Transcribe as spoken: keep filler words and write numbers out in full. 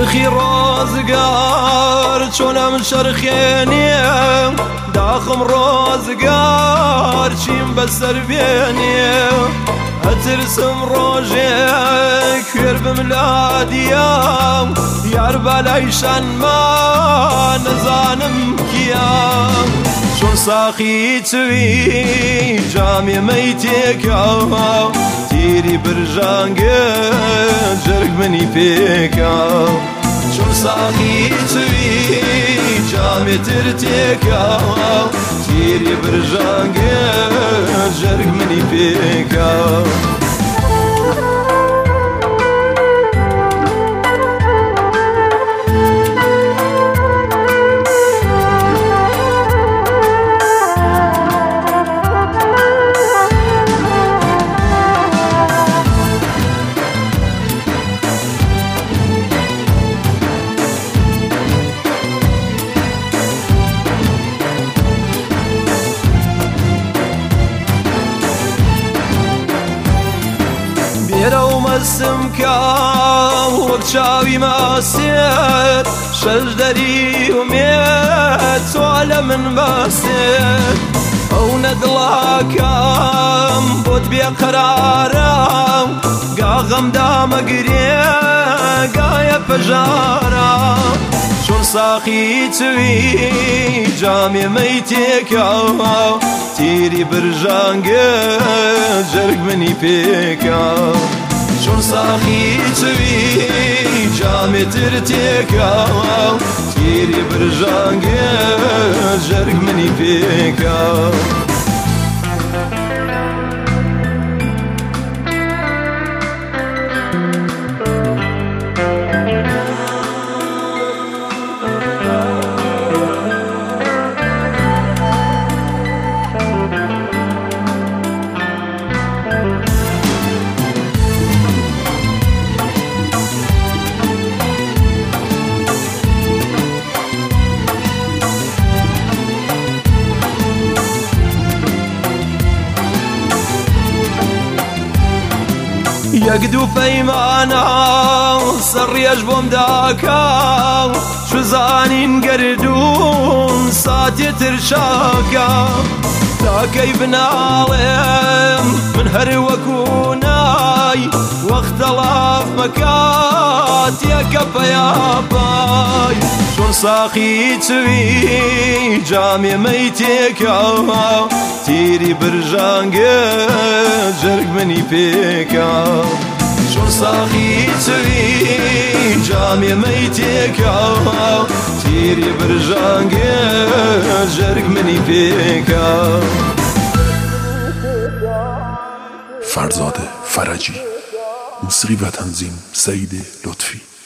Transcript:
چرخی روزگار چونم چرخینیم داخم روزگار چیم بسر بینیم اترسم روژه کویر بملادیم یار بالایشان ما نزانم کیم چون ساقی توی جامی میتیکم تیری برژانگه جرگ منی پیکم چون ساقی توی جامی ترتیکم تیری برژانگه جرگ منی پیکم يرو مسم كام وبشاوي ماسير شجدري وميت وعلى من باسير او ندلا كام بود بقرارم قاغم دام قريه قايا فجارم شون ساقي توي جامي ميتيكا تيري برجانگه جرگ منی پیکا شون ساقی توی جامي ترتیکا تیری برجانگه جرگ منی پیکا يقدو فيمانا سريج بوم داكا شو زانين قردون ساتي ترشاكا تاكي بنالم من هر وكوناي واختلاف مكات يا كفا يا باي شون ساقي توي جامي ميتيكا تيري برجانگه جرگ منی پیکا شون ساقی توی جامی میتیکا تیری برجانگه جرگ منی پیکا فرزاد فرجی، موسیقی و تنظیم سعید لطفی.